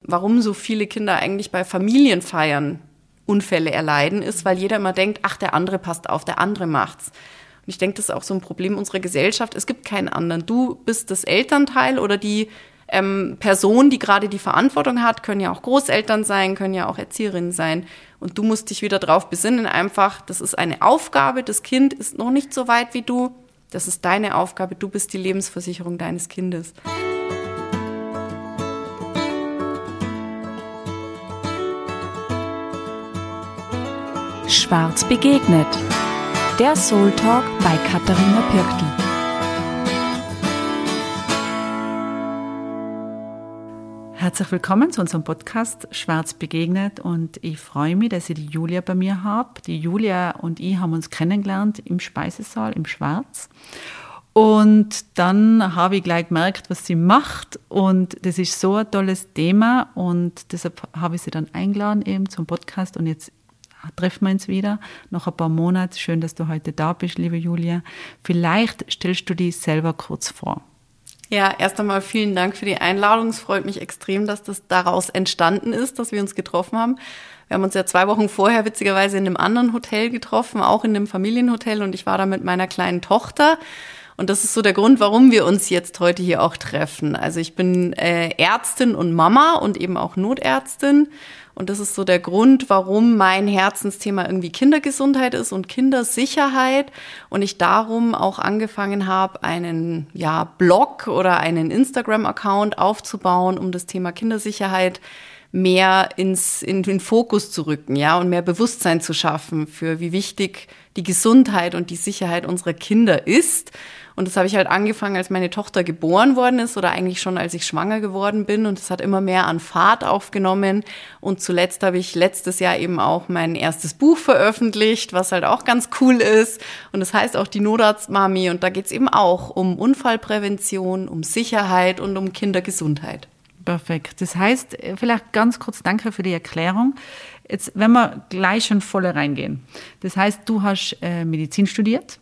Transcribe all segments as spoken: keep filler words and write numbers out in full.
warum so viele Kinder eigentlich bei Familienfeiern Unfälle erleiden, ist, weil jeder immer denkt, ach, der andere passt auf, der andere macht's. Und ich denke, das ist auch so ein Problem unserer Gesellschaft. Es gibt keinen anderen. Du bist das Elternteil oder die ähm, Person, die gerade die Verantwortung hat, können ja auch Großeltern sein, können ja auch Erzieherinnen sein. Und du musst dich wieder drauf besinnen, einfach, das ist eine Aufgabe, das Kind ist noch nicht so weit wie du. Das ist deine Aufgabe, du bist die Lebensversicherung deines Kindes. Schwarz begegnet. Der Soul Talk bei Katharina Pirktl. Herzlich willkommen zu unserem Podcast Schwarz begegnet und ich freue mich, dass ich die Julia bei mir habe. Die Julia und ich haben uns kennengelernt im Speisesaal im Schwarz und dann habe ich gleich gemerkt, was sie macht und das ist so ein tolles Thema und deshalb habe ich sie dann eingeladen eben zum Podcast und jetzt treffen wir uns wieder nach ein paar Monaten. Schön, dass du heute da bist, liebe Julia. Vielleicht stellst du dich selber kurz vor. Ja, erst einmal vielen Dank für die Einladung. Es freut mich extrem, dass das daraus entstanden ist, dass wir uns getroffen haben. Wir haben uns ja zwei Wochen vorher witzigerweise in einem anderen Hotel getroffen, auch in einem Familienhotel, und ich war da mit meiner kleinen Tochter. Und das ist so der Grund, warum wir uns jetzt heute hier auch treffen. Also ich bin äh, Ärztin und Mama und eben auch Notärztin. Und das ist so der Grund, warum mein Herzensthema irgendwie Kindergesundheit ist und Kindersicherheit. Und ich darum auch angefangen habe, einen ja, Blog oder einen Instagram-Account aufzubauen, um das Thema Kindersicherheit mehr ins, in den Fokus zu rücken, ja, und mehr Bewusstsein zu schaffen für wie wichtig die Gesundheit und die Sicherheit unserer Kinder ist. Und das habe ich halt angefangen, als meine Tochter geboren worden ist oder eigentlich schon, als ich schwanger geworden bin. Und es hat immer mehr an Fahrt aufgenommen. Und zuletzt habe ich letztes Jahr eben auch mein erstes Buch veröffentlicht, was halt auch ganz cool ist. Und das heißt auch die Notarztmami. Und da geht es eben auch um Unfallprävention, um Sicherheit und um Kindergesundheit. Perfekt. Das heißt, vielleicht ganz kurz danke für die Erklärung. Jetzt, wenn wir gleich schon voll reingehen. Das heißt, du hast äh, Medizin studiert,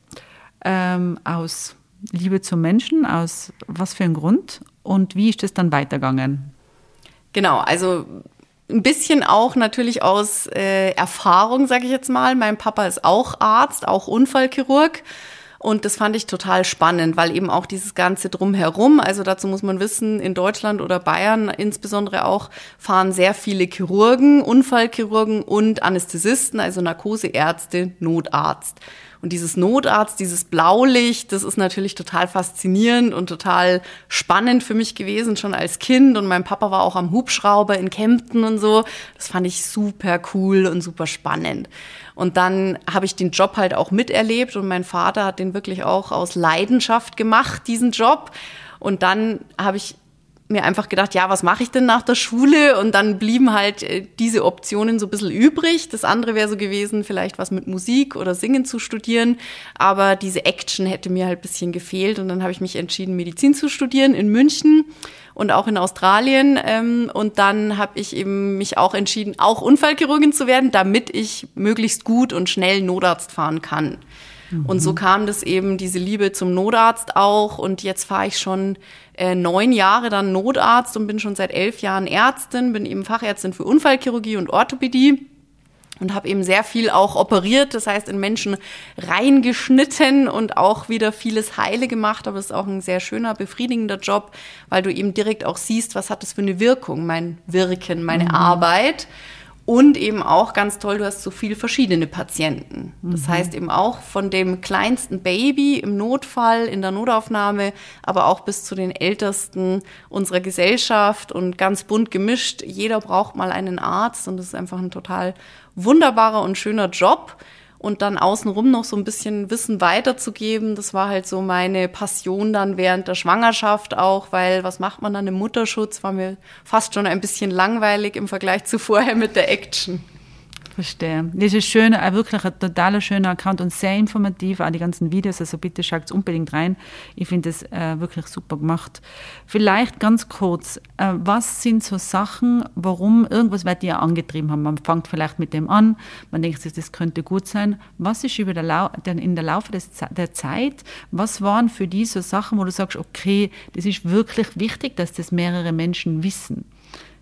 ähm, aus Liebe zum Menschen, aus was für einem Grund? Und wie ist das dann weitergegangen? Genau, also ein bisschen auch natürlich aus äh, Erfahrung, sage ich jetzt mal. Mein Papa ist auch Arzt, auch Unfallchirurg. Und das fand ich total spannend, weil eben auch dieses Ganze drumherum, also dazu muss man wissen, in Deutschland oder Bayern insbesondere auch, fahren sehr viele Chirurgen, Unfallchirurgen und Anästhesisten, also Narkoseärzte, Notarzt. Und dieses Notarzt, dieses Blaulicht, das ist natürlich total faszinierend und total spannend für mich gewesen, schon als Kind. Und mein Papa war auch am Hubschrauber in Kempten und so. Das fand ich super cool und super spannend. Und dann habe ich den Job halt auch miterlebt und mein Vater hat den wirklich auch aus Leidenschaft gemacht, diesen Job. Und dann habe ich mir einfach gedacht, ja, was mache ich denn nach der Schule? Und dann blieben halt äh, diese Optionen so ein bisschen übrig. Das andere wäre so gewesen, vielleicht was mit Musik oder Singen zu studieren. Aber diese Action hätte mir halt ein bisschen gefehlt. Und dann habe ich mich entschieden, Medizin zu studieren in München und auch in Australien. Ähm, und dann habe ich eben mich auch entschieden, auch Unfallchirurgin zu werden, damit ich möglichst gut und schnell Notarzt fahren kann. Mhm. Und so kam das eben, diese Liebe zum Notarzt auch. Und jetzt fahre ich schon äh, neun Jahre dann Notarzt und bin schon seit elf Jahren Ärztin, bin eben Fachärztin für Unfallchirurgie und Orthopädie und habe eben sehr viel auch operiert, das heißt in Menschen reingeschnitten und auch wieder vieles heile gemacht. Aber es ist auch ein sehr schöner, befriedigender Job, weil du eben direkt auch siehst, was hat das für eine Wirkung, mein Wirken, meine mhm. Arbeit. Und eben auch ganz toll, du hast so viele verschiedene Patienten. Das mhm. heißt eben auch von dem kleinsten Baby im Notfall, in der Notaufnahme, aber auch bis zu den Ältesten unserer Gesellschaft und ganz bunt gemischt. Jeder braucht mal einen Arzt und das ist einfach ein total wunderbarer und schöner Job. Und dann außenrum noch so ein bisschen Wissen weiterzugeben, das war halt so meine Passion dann während der Schwangerschaft auch, weil was macht man dann im Mutterschutz, war mir fast schon ein bisschen langweilig im Vergleich zu vorher mit der Action. Verstehe. Das ist schön, wirklich ein total schöner Account und sehr informativ, auch die ganzen Videos, also bitte schaut unbedingt rein. Ich finde das äh, wirklich super gemacht. Vielleicht ganz kurz, äh, was sind so Sachen, warum irgendwas wird dir angetrieben haben? Man fängt vielleicht mit dem an, man denkt sich, das könnte gut sein. Was ist über der Lau- in der Laufe des, der Zeit, was waren für dich so Sachen, wo du sagst, okay, das ist wirklich wichtig, dass das mehrere Menschen wissen?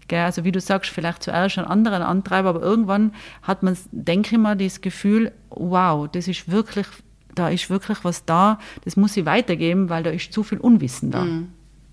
Gell? Also wie du sagst, vielleicht zuerst einen anderen Antreiber, aber irgendwann hat man, denke ich mal, das Gefühl, wow, das ist wirklich, da ist wirklich was da, das muss ich weitergeben, weil da ist zu viel Unwissen da. Mhm.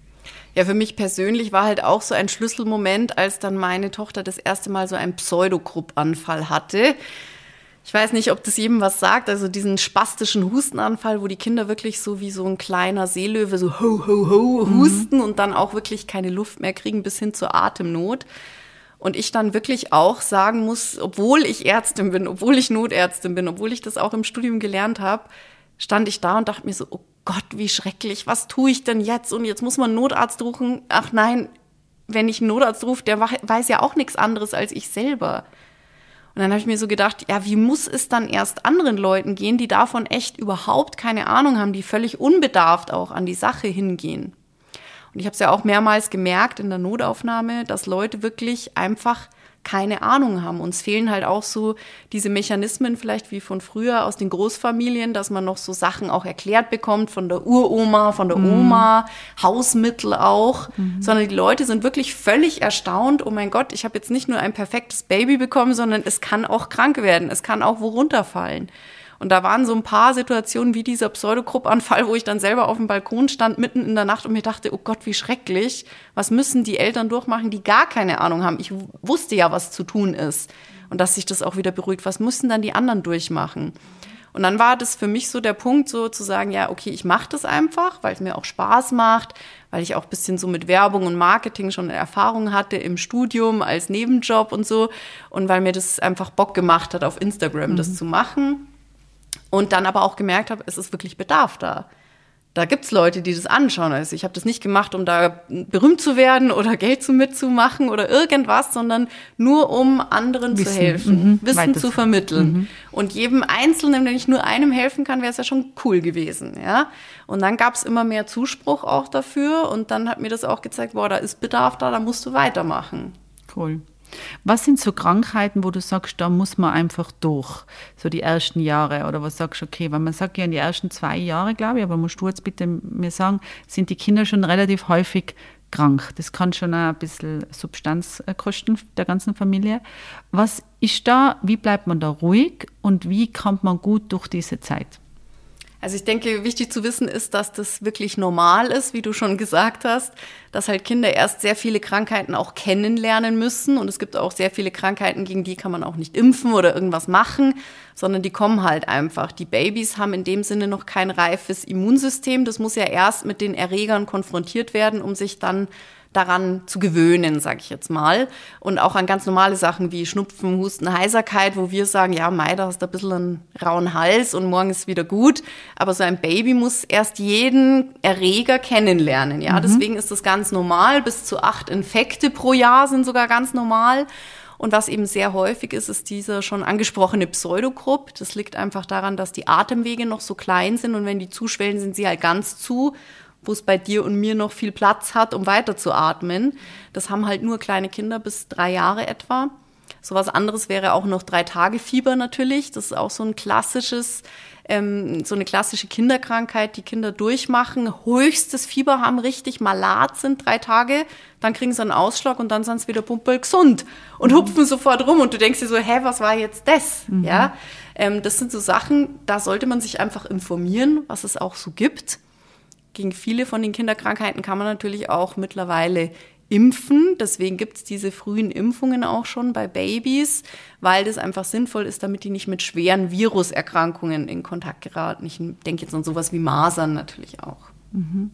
Ja, für mich persönlich war halt auch so ein Schlüsselmoment, als dann meine Tochter das erste Mal so einen Pseudogrupp-Anfall hatte. Ich weiß nicht, ob das jedem was sagt, also diesen spastischen Hustenanfall, wo die Kinder wirklich so wie so ein kleiner Seelöwe so ho, ho, ho husten mhm. und dann auch wirklich keine Luft mehr kriegen bis hin zur Atemnot. Und ich dann wirklich auch sagen muss, obwohl ich Ärztin bin, obwohl ich Notärztin bin, obwohl ich das auch im Studium gelernt habe, stand ich da und dachte mir so, oh Gott, wie schrecklich, was tue ich denn jetzt? Und jetzt muss man einen Notarzt rufen. Ach nein, wenn ich einen Notarzt rufe, der weiß ja auch nichts anderes als ich selber. Und dann habe ich mir so gedacht, ja, wie muss es dann erst anderen Leuten gehen, die davon echt überhaupt keine Ahnung haben, die völlig unbedarft auch an die Sache hingehen. Und ich habe es ja auch mehrmals gemerkt in der Notaufnahme, dass Leute wirklich einfach keine Ahnung haben. Uns fehlen halt auch so diese Mechanismen vielleicht wie von früher aus den Großfamilien, dass man noch so Sachen auch erklärt bekommt von der Uroma, von der Oma, mhm. Hausmittel auch, mhm. sondern die Leute sind wirklich völlig erstaunt, oh mein Gott, ich habe jetzt nicht nur ein perfektes Baby bekommen, sondern es kann auch krank werden, es kann auch wo runterfallen. Und da waren so ein paar Situationen wie dieser Pseudogrupp-Anfall, wo ich dann selber auf dem Balkon stand, mitten in der Nacht und mir dachte, oh Gott, wie schrecklich. Was müssen die Eltern durchmachen, die gar keine Ahnung haben? Ich wusste ja, was zu tun ist. Und dass sich das auch wieder beruhigt. Was müssen dann die anderen durchmachen? Und dann war das für mich so der Punkt, so zu sagen, ja, okay, ich mache das einfach, weil es mir auch Spaß macht, weil ich auch ein bisschen so mit Werbung und Marketing schon Erfahrung hatte im Studium als Nebenjob und so. Und weil mir das einfach Bock gemacht hat, auf Instagram mhm. das zu machen. Und dann aber auch gemerkt habe, es ist wirklich Bedarf da. Da gibt's Leute, die das anschauen. Also ich habe das nicht gemacht, um da berühmt zu werden oder Geld zu mitzumachen oder irgendwas, sondern nur um anderen Wissen. zu helfen, mhm. Wissen Weitest. zu vermitteln. Mhm. Und jedem Einzelnen, wenn ich nur einem helfen kann, wäre es ja schon cool gewesen. Ja? Und dann gab's immer mehr Zuspruch auch dafür. Und dann hat mir das auch gezeigt, boah, da ist Bedarf da, da musst du weitermachen. Cool. Was sind so Krankheiten, wo du sagst, da muss man einfach durch, so die ersten Jahre? Oder was sagst du, okay, weil man sagt ja in die ersten zwei Jahre, glaube ich, aber musst du jetzt bitte mir sagen, sind die Kinder schon relativ häufig krank. Das kann schon ein bisschen Substanz kosten der ganzen Familie. Was ist da, wie bleibt man da ruhig und wie kommt man gut durch diese Zeit? Also ich denke, wichtig zu wissen ist, dass das wirklich normal ist, wie du schon gesagt hast, dass halt Kinder erst sehr viele Krankheiten auch kennenlernen müssen. Und es gibt auch sehr viele Krankheiten, gegen die kann man auch nicht impfen oder irgendwas machen, sondern die kommen halt einfach. Die Babys haben in dem Sinne noch kein reifes Immunsystem. Das muss ja erst mit den Erregern konfrontiert werden, um sich dann daran zu gewöhnen, sage ich jetzt mal. Und auch an ganz normale Sachen wie Schnupfen, Husten, Heiserkeit, wo wir sagen, ja, Mai, da hast du ein bisschen einen rauen Hals und morgen ist wieder gut. Aber so ein Baby muss erst jeden Erreger kennenlernen. Ja, mhm. Deswegen ist das ganz normal. Bis zu acht Infekte pro Jahr sind sogar ganz normal. Und was eben sehr häufig ist, ist dieser schon angesprochene Pseudogrupp. Das liegt einfach daran, dass die Atemwege noch so klein sind und wenn die zuschwellen, sind sie halt ganz zu, wo es bei dir und mir noch viel Platz hat, um weiter zu atmen. Das haben halt nur kleine Kinder bis drei Jahre etwa. So was anderes wäre auch noch Drei-Tage-Fieber natürlich. Das ist auch so ein klassisches, ähm, so eine klassische Kinderkrankheit, die Kinder durchmachen. Höchstes Fieber haben, richtig malat sind, drei Tage. Dann kriegen sie einen Ausschlag und dann sind sie wieder pumpel gesund und mhm. hupfen sofort rum. Und du denkst dir so, hä, was war jetzt das? Mhm. Ja, ähm, das sind so Sachen, da sollte man sich einfach informieren, was es auch so gibt. Gegen viele von den Kinderkrankheiten kann man natürlich auch mittlerweile impfen. Deswegen gibt es diese frühen Impfungen auch schon bei Babys, weil das einfach sinnvoll ist, damit die nicht mit schweren Viruserkrankungen in Kontakt geraten. Ich denke jetzt an sowas wie Masern natürlich auch. Mhm.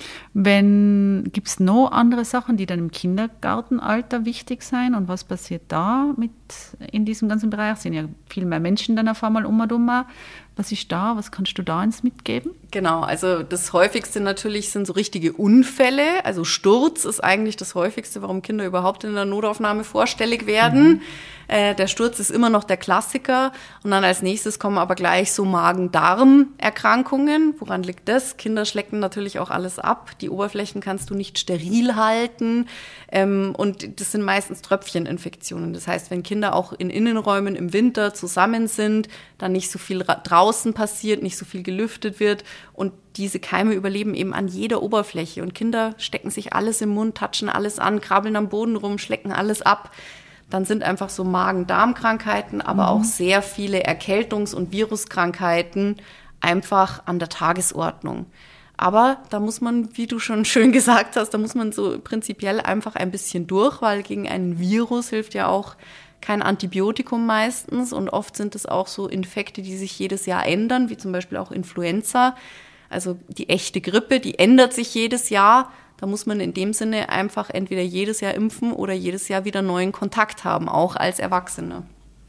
Wenn, gibt es noch andere Sachen, die dann im Kindergartenalter wichtig sein? Und was passiert da mit in diesem ganzen Bereich? Es sind ja viel mehr Menschen dann auf einmal um und um. Was ist da? Was kannst du da uns mitgeben? Genau, also das häufigste natürlich sind so richtige Unfälle. Also Sturz ist eigentlich das häufigste, warum Kinder überhaupt in der Notaufnahme vorstellig werden. Mhm. Äh, der Sturz ist immer noch der Klassiker. Und dann als nächstes kommen aber gleich so Magen-Darm-Erkrankungen. Woran liegt das? Kinder schlecken natürlich auch alles ab. Die Oberflächen kannst du nicht steril halten. Ähm, und das sind meistens Tröpfcheninfektionen. Das heißt, wenn Kinder auch in Innenräumen im Winter zusammen sind, dann nicht so viel ra- draußen passiert, nicht so viel gelüftet wird. Und diese Keime überleben eben an jeder Oberfläche. Und Kinder stecken sich alles im Mund, touchen alles an, krabbeln am Boden rum, schlecken alles ab. Dann sind einfach so Magen-Darm-Krankheiten, aber mhm. auch sehr viele Erkältungs- und Viruskrankheiten einfach an der Tagesordnung. Aber da muss man, wie du schon schön gesagt hast, da muss man so prinzipiell einfach ein bisschen durch, weil gegen einen Virus hilft ja auch kein Antibiotikum meistens. Und oft sind es auch so Infekte, die sich jedes Jahr ändern, wie zum Beispiel auch Influenza. Also die echte Grippe, die ändert sich jedes Jahr. Da muss man in dem Sinne einfach entweder jedes Jahr impfen oder jedes Jahr wieder neuen Kontakt haben, auch als Erwachsene.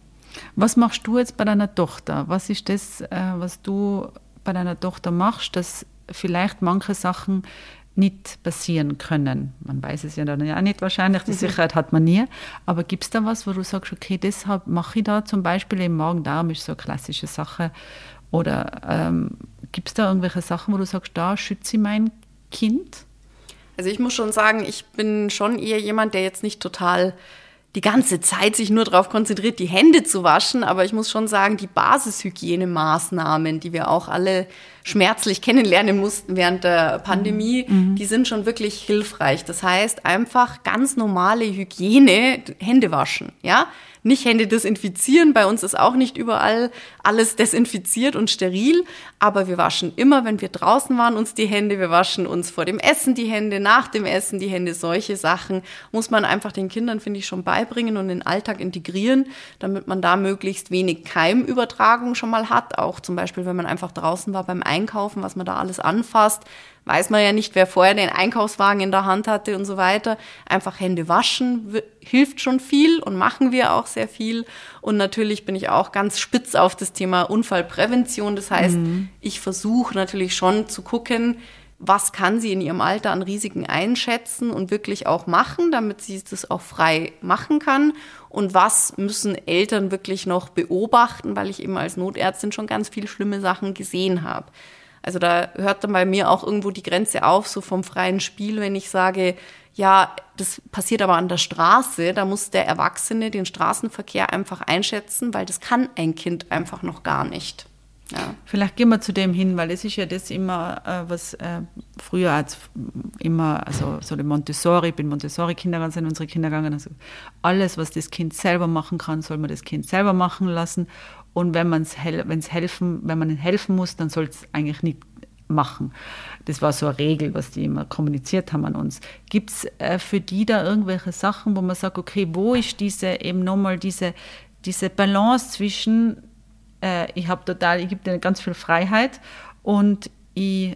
Was machst du jetzt bei deiner Tochter? Was ist das, was du bei deiner Tochter machst, dass vielleicht manche Sachen nicht passieren können? Man weiß es ja dann ja nicht wahrscheinlich, die Sicherheit hat man nie. Aber gibt es da was, wo du sagst, okay, deshalb mache ich da zum Beispiel im Magen-Darm, ist so eine klassische Sache. Oder ähm, gibt es da irgendwelche Sachen, wo du sagst, da schütze ich mein Kind? Also ich muss schon sagen, ich bin schon eher jemand, der jetzt nicht total die ganze Zeit sich nur darauf konzentriert, die Hände zu waschen. Aber ich muss schon sagen, die Basishygienemaßnahmen, die wir auch alle schmerzlich kennenlernen mussten während der Pandemie, mhm. die sind schon wirklich hilfreich. Das heißt, einfach ganz normale Hygiene, Hände waschen, ja? Nicht Hände desinfizieren, bei uns ist auch nicht überall alles desinfiziert und steril, aber wir waschen immer, wenn wir draußen waren, uns die Hände, wir waschen uns vor dem Essen die Hände, nach dem Essen die Hände, solche Sachen muss man einfach den Kindern, finde ich, schon beibringen und in den Alltag integrieren, damit man da möglichst wenig Keimübertragung schon mal hat, auch zum Beispiel, wenn man einfach draußen war beim Einkaufen, was man da alles anfasst, weiß man ja nicht, wer vorher den Einkaufswagen in der Hand hatte und so weiter. Einfach Hände waschen w- hilft schon viel und machen wir auch sehr viel. Und natürlich bin ich auch ganz spitz auf das Thema Unfallprävention. Das heißt, mhm. ich versuche natürlich schon zu gucken, was kann sie in ihrem Alter an Risiken einschätzen und wirklich auch machen, damit sie das auch frei machen kann. Und was müssen Eltern wirklich noch beobachten, weil ich eben als Notärztin schon ganz viele schlimme Sachen gesehen habe. Also da hört dann bei mir auch irgendwo die Grenze auf, so vom freien Spiel, wenn ich sage, ja, das passiert aber an der Straße, da muss der Erwachsene den Straßenverkehr einfach einschätzen, weil das kann ein Kind einfach noch gar nicht. Ja. Vielleicht gehen wir zu dem hin, weil es ist ja das immer, äh, was äh, früher als immer, also so die Montessori, ich bin Montessori-Kindergarten, sind unsere Kindergänge, also alles, was das Kind selber machen kann, soll man das Kind selber machen lassen. Und wenn man es wenn's helfen, wenn man ihnen helfen muss, dann soll es eigentlich nicht machen. Das war so eine Regel, was die immer kommuniziert haben an uns. Gibt es äh, für die da irgendwelche Sachen, wo man sagt, okay, wo ist diese eben nochmal diese, diese Balance zwischen, äh, ich habe total, ich gebe dir ganz viel Freiheit und ich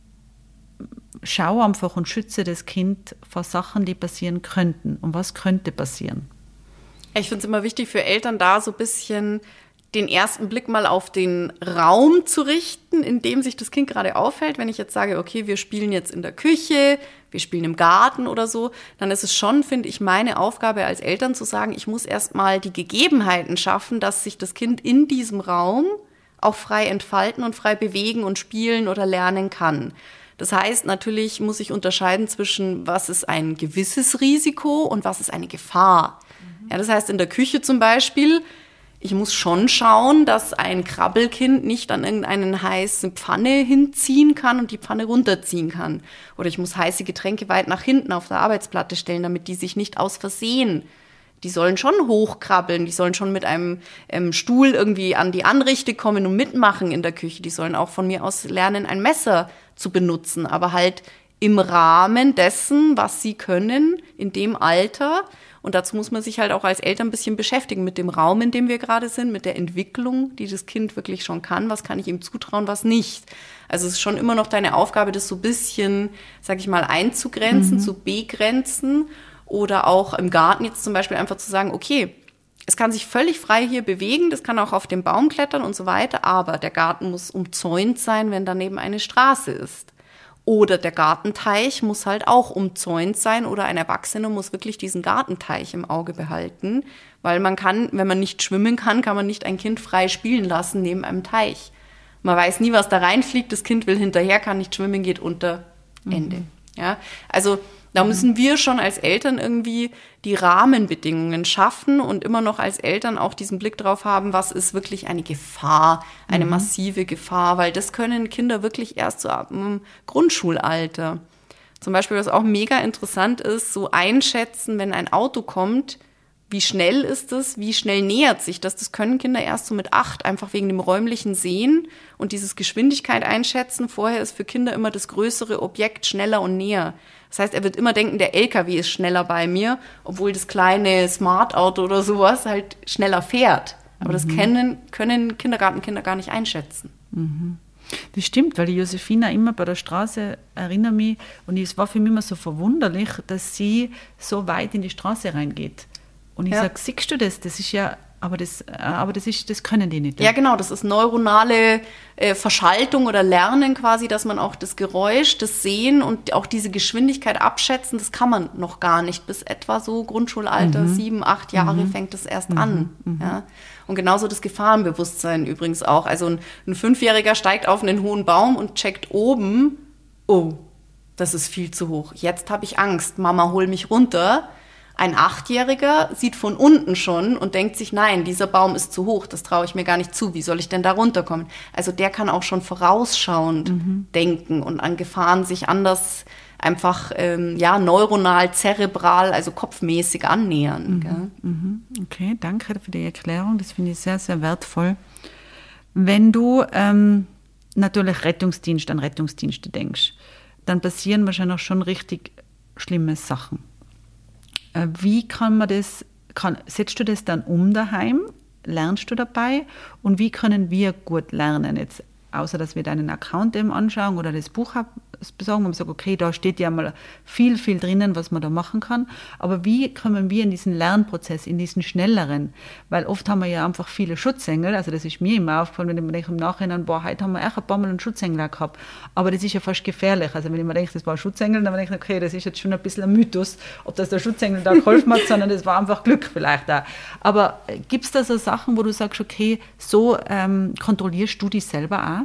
schaue einfach und schütze das Kind vor Sachen, die passieren könnten. Und was könnte passieren? Ich finde es immer wichtig für Eltern da so ein bisschen den ersten Blick mal auf den Raum zu richten, in dem sich das Kind gerade aufhält. Wenn ich jetzt sage, okay, wir spielen jetzt in der Küche, wir spielen im Garten oder so, dann ist es schon, finde ich, meine Aufgabe als Eltern zu sagen, ich muss erst mal die Gegebenheiten schaffen, dass sich das Kind in diesem Raum auch frei entfalten und frei bewegen und spielen oder lernen kann. Das heißt, natürlich muss ich unterscheiden zwischen, was ist ein gewisses Risiko und was ist eine Gefahr. Mhm. Ja, das heißt, in der Küche zum Beispiel, ich muss schon schauen, dass ein Krabbelkind nicht an irgendeinen heißen Pfanne hinziehen kann und die Pfanne runterziehen kann. Oder ich muss heiße Getränke weit nach hinten auf der Arbeitsplatte stellen, damit die sich nicht aus Versehen, die sollen schon hochkrabbeln, die sollen schon mit einem ähm, Stuhl irgendwie an die Anrichte kommen und mitmachen in der Küche. Die sollen auch von mir aus lernen, ein Messer zu benutzen, aber halt im Rahmen dessen, was sie können, in dem Alter. Und dazu muss man sich halt auch als Eltern ein bisschen beschäftigen mit dem Raum, in dem wir gerade sind, mit der Entwicklung, die das Kind wirklich schon kann. Was kann ich ihm zutrauen, was nicht? Also es ist schon immer noch deine Aufgabe, das so ein bisschen, sag ich mal, einzugrenzen, mhm. zu begrenzen. Oder auch im Garten jetzt zum Beispiel einfach zu sagen, okay, es kann sich völlig frei hier bewegen, das kann auch auf den Baum klettern und so weiter, aber der Garten muss umzäunt sein, wenn daneben eine Straße ist. Oder der Gartenteich muss halt auch umzäunt sein oder ein Erwachsener muss wirklich diesen Gartenteich im Auge behalten, weil man kann, wenn man nicht schwimmen kann, kann man nicht ein Kind frei spielen lassen neben einem Teich. Man weiß nie, was da reinfliegt, das Kind will hinterher, kann nicht schwimmen, geht unter, Ende. Mhm. Ja, also da müssen wir schon als Eltern irgendwie die Rahmenbedingungen schaffen und immer noch als Eltern auch diesen Blick drauf haben, was ist wirklich eine Gefahr, eine mhm. massive Gefahr, weil das können Kinder wirklich erst so ab dem Grundschulalter. Zum Beispiel, was auch mega interessant ist, so einschätzen, wenn ein Auto kommt, wie schnell ist es, wie schnell nähert sich das? Das können Kinder erst so mit acht, einfach wegen dem räumlichen Sehen und dieses Geschwindigkeit einschätzen. Vorher ist für Kinder immer das größere Objekt schneller und näher. Das heißt, er wird immer denken, der L K W ist schneller bei mir, obwohl das kleine Smart-Auto oder sowas halt schneller fährt. Aber mhm. das können, können Kindergartenkinder gar nicht einschätzen. Mhm. Das stimmt, weil die Josefina immer bei der Straße, erinnere mich, und es war für mich immer so verwunderlich, dass sie so weit in die Straße reingeht. Und ich ja. sage, siehst du das? Das ist ja, aber das, aber das ist, das können die nicht. Ja, genau, das ist neuronale äh, Verschaltung oder Lernen quasi, dass man auch das Geräusch, das Sehen und auch diese Geschwindigkeit abschätzen, das kann man noch gar nicht. Bis etwa so Grundschulalter, mhm. sieben, acht Jahre mhm. fängt das erst mhm. an. Mhm. Ja? Und genauso das Gefahrenbewusstsein übrigens auch. Also ein, ein Fünfjähriger steigt auf einen hohen Baum und checkt oben, oh, das ist viel zu hoch. Jetzt habe ich Angst, Mama, hol mich runter. Ein Achtjähriger sieht von unten schon und denkt sich, nein, dieser Baum ist zu hoch, das traue ich mir gar nicht zu, wie soll ich denn da runterkommen? Also der kann auch schon vorausschauend mhm. denken und an Gefahren sich anders einfach ähm, ja, neuronal, zerebral, also kopfmäßig annähern. Mhm. Gell? Mhm. Okay, danke für die Erklärung, das finde ich sehr, sehr wertvoll. Wenn du ähm, natürlich Rettungsdienst an Rettungsdienste denkst, dann passieren wahrscheinlich schon richtig schlimme Sachen. Wie kann man das, kann, setzt du das dann um daheim? Lernst du dabei? Und wie können wir gut lernen jetzt? Außer, dass wir deinen Account eben anschauen oder das Buch besorgen und sagen, okay, da steht ja mal viel, viel drinnen, was man da machen kann. Aber wie kommen wir in diesen Lernprozess, in diesen schnelleren? Weil oft haben wir ja einfach viele Schutzengel. Also das ist mir immer aufgefallen, wenn ich mir denke im Nachhinein, boah, heute haben wir echt ein paar Mal einen Schutzengel gehabt. Aber das ist ja fast gefährlich. Also wenn ich mir denke, das war ein Schutzengel, dann denke ich, okay, das ist jetzt schon ein bisschen ein Mythos, ob das der Schutzengel da geholfen hat, sondern das war einfach Glück vielleicht auch. Aber gibt es da so Sachen, wo du sagst, okay, so ähm, kontrollierst du dich selber auch?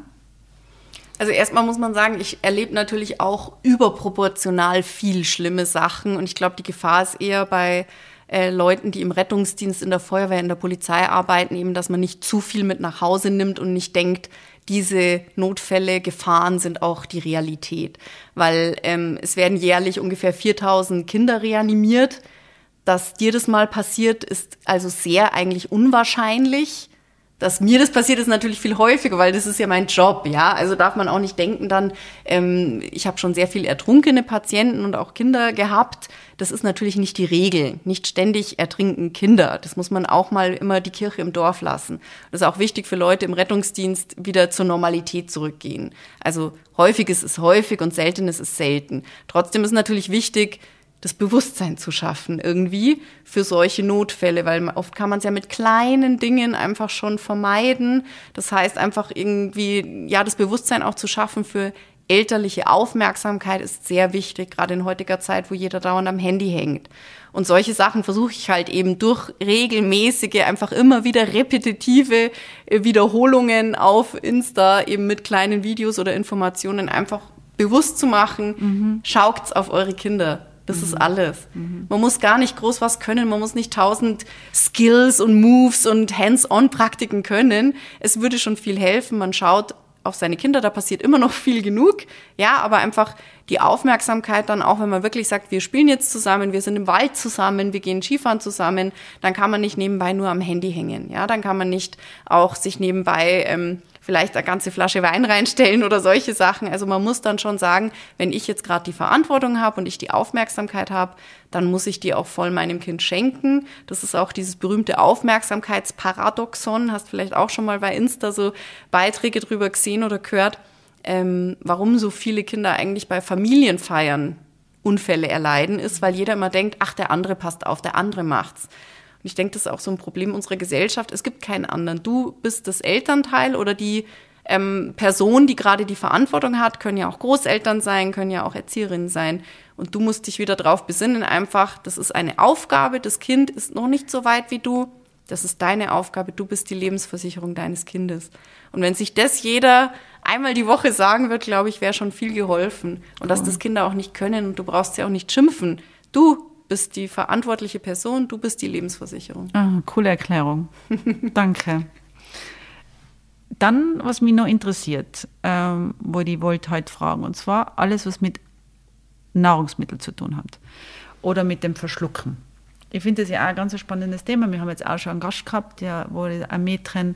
Also erstmal muss man sagen, ich erlebe natürlich auch überproportional viel schlimme Sachen und ich glaube, die Gefahr ist eher bei äh, Leuten, die im Rettungsdienst, in der Feuerwehr, in der Polizei arbeiten, eben, dass man nicht zu viel mit nach Hause nimmt und nicht denkt, diese Notfälle, Gefahren sind auch die Realität. Weil ähm, es werden jährlich ungefähr viertausend Kinder reanimiert. Dass dir das mal passiert, ist also sehr eigentlich unwahrscheinlich. Dass mir das passiert, ist natürlich viel häufiger, weil das ist ja mein Job, ja. Also darf man auch nicht denken dann, ähm, ich habe schon sehr viel ertrunkene Patienten und auch Kinder gehabt. Das ist natürlich nicht die Regel. Nicht ständig ertrinken Kinder. Das muss man auch mal immer die Kirche im Dorf lassen. Das ist auch wichtig für Leute im Rettungsdienst, wieder zur Normalität zurückgehen. Also häufiges ist häufig und seltenes ist selten. Trotzdem ist natürlich wichtig, das Bewusstsein zu schaffen irgendwie für solche Notfälle, weil oft kann man es ja mit kleinen Dingen einfach schon vermeiden. Das heißt einfach irgendwie, ja, das Bewusstsein auch zu schaffen für elterliche Aufmerksamkeit ist sehr wichtig, gerade in heutiger Zeit, wo jeder dauernd am Handy hängt. Und solche Sachen versuche ich halt eben durch regelmäßige, einfach immer wieder repetitive Wiederholungen auf Insta eben mit kleinen Videos oder Informationen einfach bewusst zu machen. Mhm. Schaut's auf eure Kinder. Das mhm. ist alles. Mhm. Man muss gar nicht groß was können, man muss nicht tausend Skills und Moves und Hands-on-Praktiken können. Es würde schon viel helfen, man schaut auf seine Kinder, da passiert immer noch viel genug. Ja, aber einfach die Aufmerksamkeit dann auch, wenn man wirklich sagt, wir spielen jetzt zusammen, wir sind im Wald zusammen, wir gehen Skifahren zusammen, dann kann man nicht nebenbei nur am Handy hängen. Ja, dann kann man nicht auch sich nebenbei ähm, vielleicht eine ganze Flasche Wein reinstellen oder solche Sachen. Also man muss dann schon sagen, wenn ich jetzt gerade die Verantwortung habe und ich die Aufmerksamkeit habe, dann muss ich die auch voll meinem Kind schenken. Das ist auch dieses berühmte Aufmerksamkeitsparadoxon. Hast vielleicht auch schon mal bei Insta so Beiträge drüber gesehen oder gehört, ähm, warum so viele Kinder eigentlich bei Familienfeiern Unfälle erleiden, ist, weil jeder immer denkt, ach, der andere passt auf, der andere macht's. Und ich denke, das ist auch so ein Problem unserer Gesellschaft. Es gibt keinen anderen. Du bist das Elternteil oder die ähm, Person, die gerade die Verantwortung hat, können ja auch Großeltern sein, können ja auch Erzieherinnen sein. Und du musst dich wieder drauf besinnen, einfach, das ist eine Aufgabe, das Kind ist noch nicht so weit wie du, das ist deine Aufgabe, du bist die Lebensversicherung deines Kindes. Und wenn sich das jeder einmal die Woche sagen wird, glaube ich, wäre schon viel geholfen. Und dass das Kinder auch nicht können und du brauchst sie auch nicht schimpfen. Du bist die verantwortliche Person, du bist die Lebensversicherung. Ah, coole Erklärung. Danke. Dann, was mich noch interessiert, ähm, wo ich wollte heute fragen, und zwar alles, was mit Nahrungsmitteln zu tun hat oder mit dem Verschlucken. Ich finde das ja auch ein ganz spannendes Thema. Wir haben jetzt auch schon einen Gast gehabt, der, wo ein Mädchen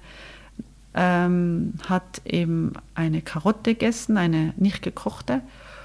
ähm, hat eben eine Karotte gegessen, eine nicht gekochte,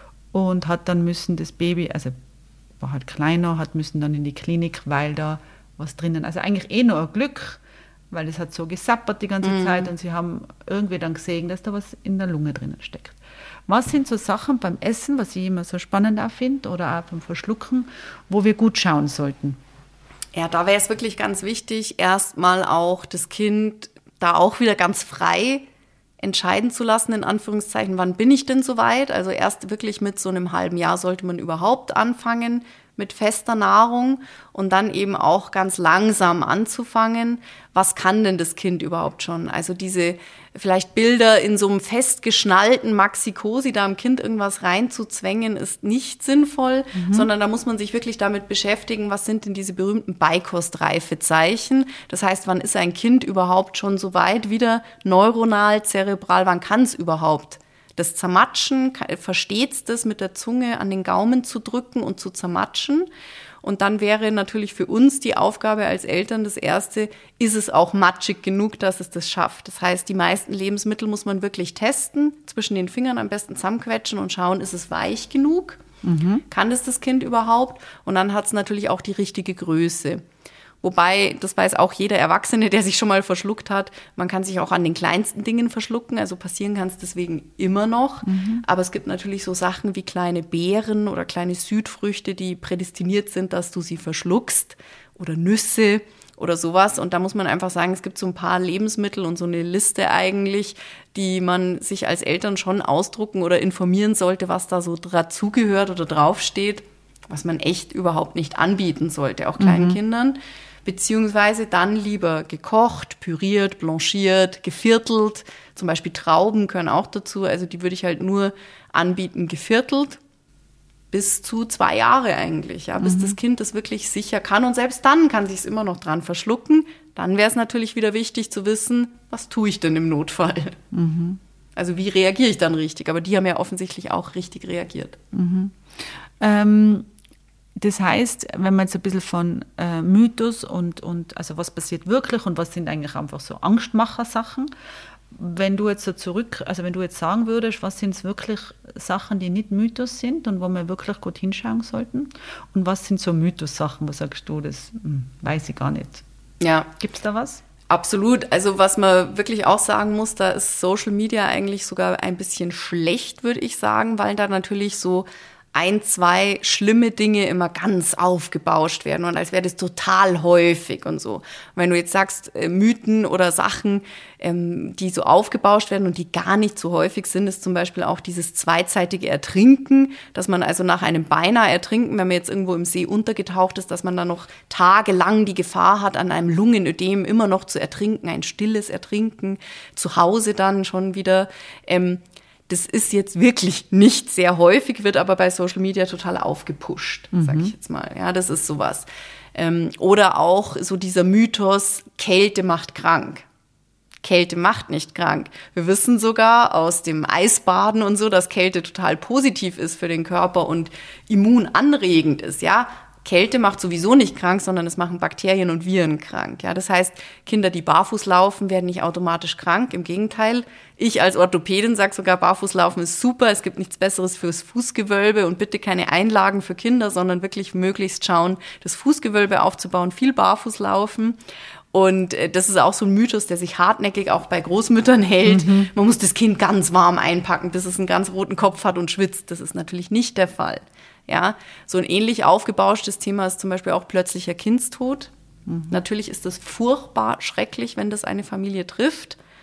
und hat dann müssen das Baby, also war halt kleiner, hat müssen dann in die Klinik, weil da was drinnen, also eigentlich eh nur ein Glück, weil es hat so gesappert die ganze mhm. Zeit, und sie haben irgendwie dann gesehen, dass da was in der Lunge drinnen steckt. Was sind so Sachen beim Essen, was ich immer so spannend auch finde, oder auch beim Verschlucken, wo wir gut schauen sollten? Ja, da wäre es wirklich ganz wichtig, erstmal auch das Kind da auch wieder ganz frei entscheiden zu lassen, in Anführungszeichen, wann bin ich denn soweit? Also erst wirklich mit so einem halben Jahr sollte man überhaupt anfangen mit fester Nahrung und dann eben auch ganz langsam anzufangen. Was kann denn das Kind überhaupt schon? Also diese vielleicht Bilder in so einem festgeschnallten Maxi-Cosi, da am Kind irgendwas reinzuzwängen, ist nicht sinnvoll, mhm. sondern da muss man sich wirklich damit beschäftigen, was sind denn diese berühmten Beikostreifezeichen? Das heißt, wann ist ein Kind überhaupt schon so weit, wieder neuronal, zerebral, wann kann es überhaupt? Das Zermatschen, versteht es das, mit der Zunge an den Gaumen zu drücken und zu zermatschen? Und dann wäre natürlich für uns die Aufgabe als Eltern das Erste, ist es auch matschig genug, dass es das schafft? Das heißt, die meisten Lebensmittel muss man wirklich testen, zwischen den Fingern am besten zusammenquetschen und schauen, ist es weich genug? Mhm. Kann das das Kind überhaupt? Und dann hat es natürlich auch die richtige Größe. Wobei, das weiß auch jeder Erwachsene, der sich schon mal verschluckt hat, man kann sich auch an den kleinsten Dingen verschlucken, also passieren kann es deswegen immer noch. Mhm. Aber es gibt natürlich so Sachen wie kleine Beeren oder kleine Südfrüchte, die prädestiniert sind, dass du sie verschluckst, oder Nüsse oder sowas. Und da muss man einfach sagen, es gibt so ein paar Lebensmittel und so eine Liste eigentlich, die man sich als Eltern schon ausdrucken oder informieren sollte, was da so dazugehört oder draufsteht, was man echt überhaupt nicht anbieten sollte, auch kleinen mhm. Kindern. Beziehungsweise dann lieber gekocht, püriert, blanchiert, geviertelt. Zum Beispiel Trauben gehören auch dazu. Also die würde ich halt nur anbieten, geviertelt. Bis zu zwei Jahre eigentlich, ja, bis mhm. das Kind das wirklich sicher kann. Und selbst dann kann sich es immer noch dran verschlucken. Dann wäre es natürlich wieder wichtig zu wissen, was tue ich denn im Notfall? Mhm. Also wie reagiere ich dann richtig? Aber die haben ja offensichtlich auch richtig reagiert. Mhm. Ähm Das heißt, wenn man jetzt ein bisschen von äh, Mythos und, und also was passiert wirklich und was sind eigentlich einfach so Angstmacher-Sachen, wenn du jetzt so zurück, also wenn du jetzt sagen würdest, was sind es wirklich Sachen, die nicht Mythos sind und wo wir wirklich gut hinschauen sollten, und was sind so Mythos-Sachen, wo sagst du, das hm, weiß ich gar nicht. Ja. Gibt es da was? Absolut. Also was man wirklich auch sagen muss, da ist Social Media eigentlich sogar ein bisschen schlecht, würde ich sagen, weil da natürlich so ein, zwei schlimme Dinge immer ganz aufgebauscht werden und als wäre das total häufig und so. Und wenn du jetzt sagst, äh, Mythen oder Sachen, ähm, die so aufgebauscht werden und die gar nicht so häufig sind, ist zum Beispiel auch dieses zweizeitige Ertrinken, dass man also nach einem beinahe Ertrinken, wenn man jetzt irgendwo im See untergetaucht ist, dass man dann noch tagelang die Gefahr hat, an einem Lungenödem immer noch zu ertrinken, ein stilles Ertrinken, zu Hause dann schon wieder. Ähm, Das ist jetzt wirklich nicht sehr häufig, wird aber bei Social Media total aufgepusht, mhm. sage ich jetzt mal. Ja, das ist sowas. Ähm, oder auch so dieser Mythos, Kälte macht krank. Kälte macht nicht krank. Wir wissen sogar aus dem Eisbaden und so, dass Kälte total positiv ist für den Körper und immunanregend ist, ja. Kälte macht sowieso nicht krank, sondern es machen Bakterien und Viren krank. Ja, das heißt, Kinder, die barfuß laufen, werden nicht automatisch krank. Im Gegenteil, ich als Orthopädin sage sogar, Barfußlaufen ist super. Es gibt nichts Besseres fürs Fußgewölbe und bitte keine Einlagen für Kinder, sondern wirklich möglichst schauen, das Fußgewölbe aufzubauen, viel barfuß laufen. Und das ist auch so ein Mythos, der sich hartnäckig auch bei Großmüttern hält. Mhm. Man muss das Kind ganz warm einpacken, bis es einen ganz roten Kopf hat und schwitzt. Das ist natürlich nicht der Fall. Ja, so ein ähnlich aufgebauschtes Thema ist zum Beispiel auch plötzlicher Kindstod. Mhm. Natürlich ist das furchtbar schrecklich, wenn das eine Familie trifft.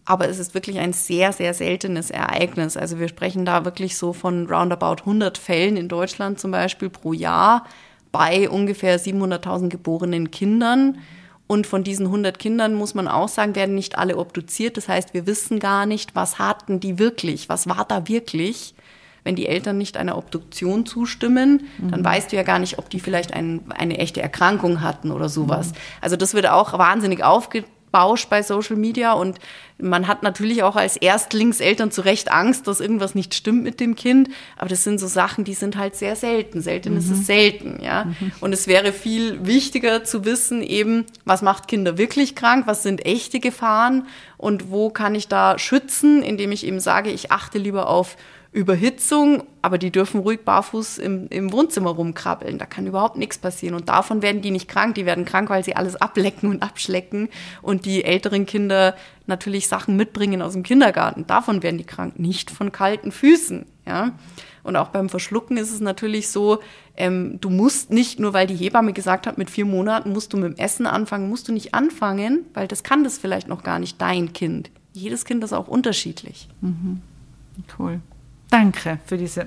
Aber es ist wirklich ein sehr, sehr seltenes Ereignis. Also wir sprechen da wirklich so von roundabout hundert Fällen in Deutschland zum Beispiel pro Jahr bei ungefähr siebenhunderttausend geborenen Kindern. Und von diesen hundert Kindern, muss man auch sagen, werden nicht alle obduziert. Das heißt, wir wissen gar nicht, was hatten die wirklich, was war da wirklich. Wenn die Eltern nicht einer Obduktion zustimmen, mhm. dann weißt du ja gar nicht, ob die vielleicht ein, eine echte Erkrankung hatten oder sowas. Mhm. Also das wird auch wahnsinnig aufgebauscht bei Social Media und man hat natürlich auch als Erstlingseltern zu Recht Angst, dass irgendwas nicht stimmt mit dem Kind. Aber das sind so Sachen, die sind halt sehr selten. Selten mhm. ist es selten, ja. Mhm. Und es wäre viel wichtiger zu wissen eben, was macht Kinder wirklich krank? Was sind echte Gefahren? Und wo kann ich da schützen, indem ich eben sage, ich achte lieber auf Überhitzung, aber die dürfen ruhig barfuß im, im Wohnzimmer rumkrabbeln. Da kann überhaupt nichts passieren. Und davon werden die nicht krank. Die werden krank, weil sie alles ablecken und abschlecken. Und die älteren Kinder natürlich Sachen mitbringen aus dem Kindergarten. Davon werden die krank, nicht von kalten Füßen. Ja? Und auch beim Verschlucken ist es natürlich so, ähm, du musst nicht, nur weil die Hebamme gesagt hat, mit vier Monaten musst du mit dem Essen anfangen, musst du nicht anfangen, weil das kann das vielleicht noch gar nicht, dein Kind. Jedes Kind ist auch unterschiedlich. Mhm. Cool. Danke für diese,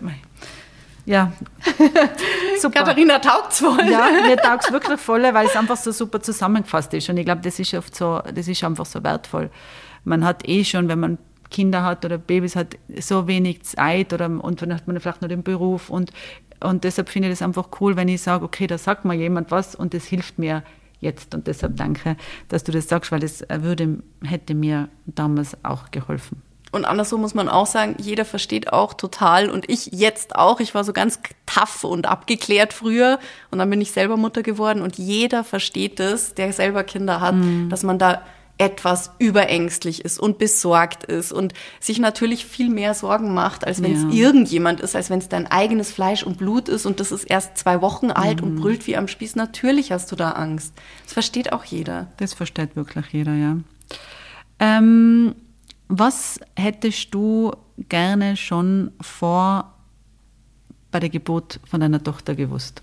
ja, super. Katharina taugt's voll. Ja, mir taugt's wirklich voll, weil es einfach so super zusammengefasst ist. Und ich glaube, das ist oft so, das ist einfach so wertvoll. Man hat eh schon, wenn man Kinder hat oder Babys hat, so wenig Zeit oder, und dann hat man vielleicht noch den Beruf. Und, und deshalb finde ich das einfach cool, wenn ich sage, okay, da sagt mir jemand was und das hilft mir jetzt. Und deshalb danke, dass du das sagst, weil das würde, hätte mir damals auch geholfen. Und anderswo muss man auch sagen, jeder versteht auch total und ich jetzt auch. Ich war so ganz tough und abgeklärt früher und dann bin ich selber Mutter geworden und jeder versteht es, der selber Kinder hat, mhm. dass man da etwas überängstlich ist und besorgt ist und sich natürlich viel mehr Sorgen macht, als wenn es ja. irgendjemand ist, als wenn es dein eigenes Fleisch und Blut ist und das ist erst zwei Wochen alt mhm. und brüllt wie am Spieß. Natürlich hast du da Angst. Das versteht auch jeder. Das versteht wirklich jeder, ja. Ähm... Was hättest du gerne schon vor bei der Geburt von deiner Tochter gewusst?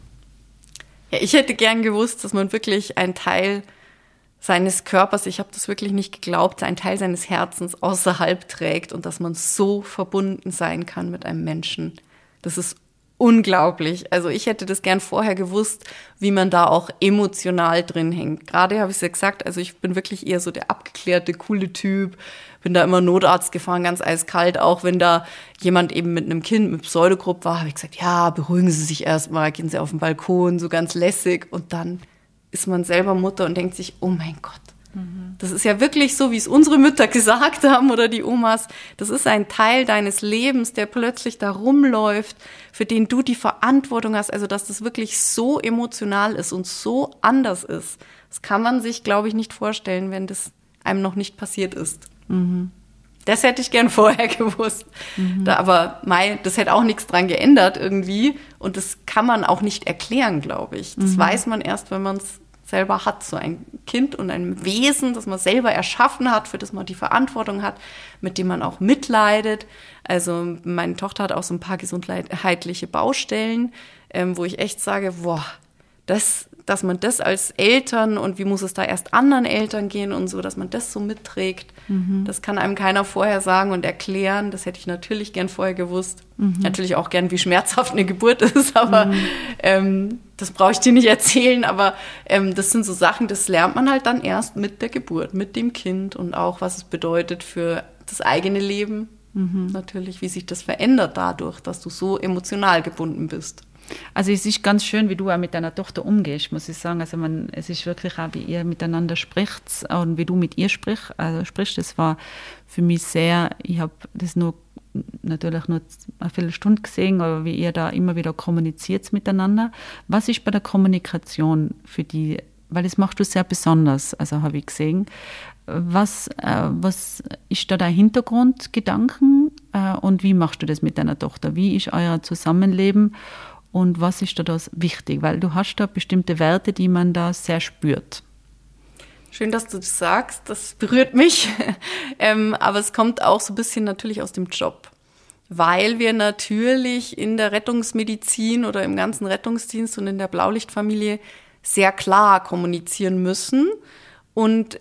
Ja, ich hätte gern gewusst, dass man wirklich einen Teil seines Körpers, ich habe das wirklich nicht geglaubt, einen Teil seines Herzens außerhalb trägt und dass man so verbunden sein kann mit einem Menschen. Das ist unglaublich. Also ich hätte das gern vorher gewusst, wie man da auch emotional drin hängt. Gerade habe ich es ja gesagt, also ich bin wirklich eher so der abgeklärte, coole Typ, bin da immer Notarzt gefahren, ganz eiskalt, auch wenn da jemand eben mit einem Kind mit Pseudogrupp war, habe ich gesagt, ja, beruhigen Sie sich erstmal, gehen Sie auf den Balkon, so ganz lässig. Und dann ist man selber Mutter und denkt sich, oh mein Gott, mhm. das ist ja wirklich so, wie es unsere Mütter gesagt haben oder die Omas. Das ist ein Teil deines Lebens, der plötzlich da rumläuft, für den du die Verantwortung hast. Also, dass das wirklich so emotional ist und so anders ist. Das kann man sich, glaube ich, nicht vorstellen, wenn das einem noch nicht passiert ist. Mhm. Das hätte ich gern vorher gewusst. Mhm. Da, aber mei, das hätte auch nichts dran geändert irgendwie. Und das kann man auch nicht erklären, glaube ich. Das mhm. weiß man erst, wenn man es selber hat. So ein Kind und ein Wesen, das man selber erschaffen hat, für das man die Verantwortung hat, mit dem man auch mitleidet. Also meine Tochter hat auch so ein paar gesundheitliche Baustellen, ähm, wo ich echt sage, boah, das... dass man das als Eltern und wie muss es da erst anderen Eltern gehen und so, dass man das so mitträgt, mhm. das kann einem keiner vorher sagen und erklären. Das hätte ich natürlich gern vorher gewusst. Mhm. Natürlich auch gern, wie schmerzhaft eine Geburt ist, aber mhm. ähm, das brauche ich dir nicht erzählen. Aber ähm, das sind so Sachen, das lernt man halt dann erst mit der Geburt, mit dem Kind und auch, was es bedeutet für das eigene Leben. Mhm. Natürlich, wie sich das verändert dadurch, dass du so emotional gebunden bist. Also es ist ganz schön, wie du auch mit deiner Tochter umgehst, muss ich sagen. Also man, es ist wirklich auch, wie ihr miteinander spricht und wie du mit ihr sprich, also sprichst. Das war für mich sehr, ich habe das nur natürlich nur eine Viertelstunde gesehen, aber wie ihr da immer wieder kommuniziert miteinander. Was ist bei der Kommunikation für die, weil das machst du sehr besonders, also habe ich gesehen. Was, äh, was ist da dein Hintergrundgedanken äh, und wie machst du das mit deiner Tochter? Wie ist euer Zusammenleben? Und was ist da das wichtig? Weil du hast da bestimmte Werte, die man da sehr spürt. Schön, dass du das sagst. Das berührt mich. ähm, aber es kommt auch so ein bisschen natürlich aus dem Job. Weil wir natürlich in der Rettungsmedizin oder im ganzen Rettungsdienst und in der Blaulichtfamilie sehr klar kommunizieren müssen. Und